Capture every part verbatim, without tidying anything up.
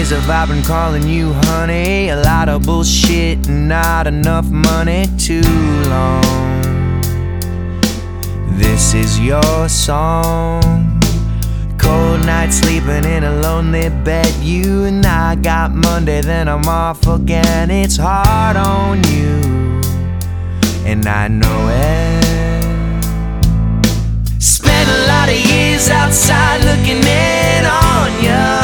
years have I been calling you honey? A lot of bullshit and not enough money. Too long. This is your song. Cold night sleeping in a lonely bed. You and I got Monday, then I'm off again. It's hard on you, and I know it. Spent a lot of years outside looking in on ya.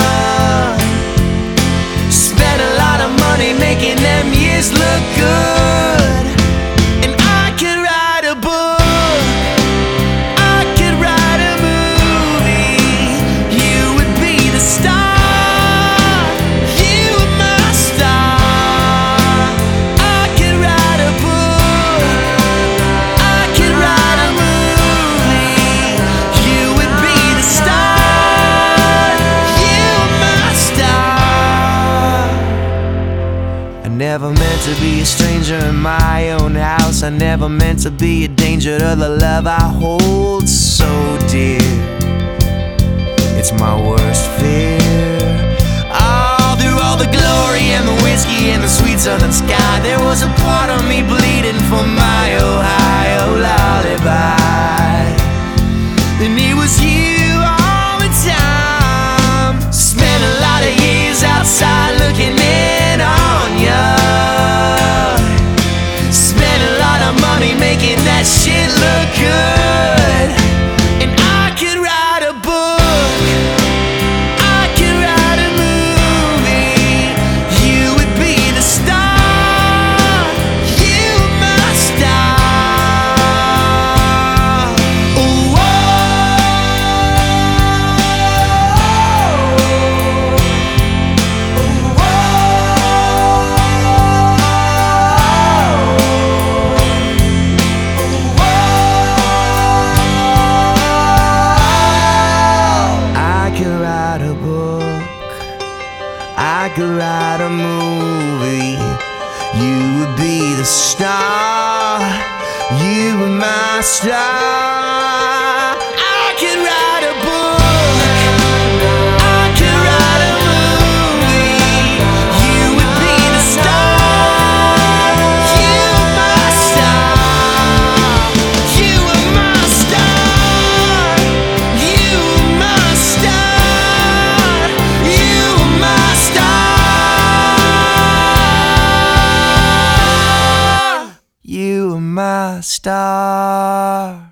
Spent a lot of money making them years look good. And I could write a book, I could write a movie. You would be the star, you were my star. I could write a book, I could write a movie. You would be the star, you were my star. I never meant to be a stranger in my own house. I never meant to be a danger to the love I hold so dear. It's my worst fear. All through all the glory and the whiskey and the sweet southern sky, there was a part of me bleeding for my Ohio lullaby. And it was you all the time. Spent a lot of years outside looking in on ya. Spent a lot of money making that shit look good. And I could write a book, I could write a movie. You would be the star, you were my star. Oh, I could write a book, I could write a movie. You would be the star, you were my star. I could write a book, I could write a movie. You would be the star, you were my star. You were my star, you were my star, you were my star, you were my star.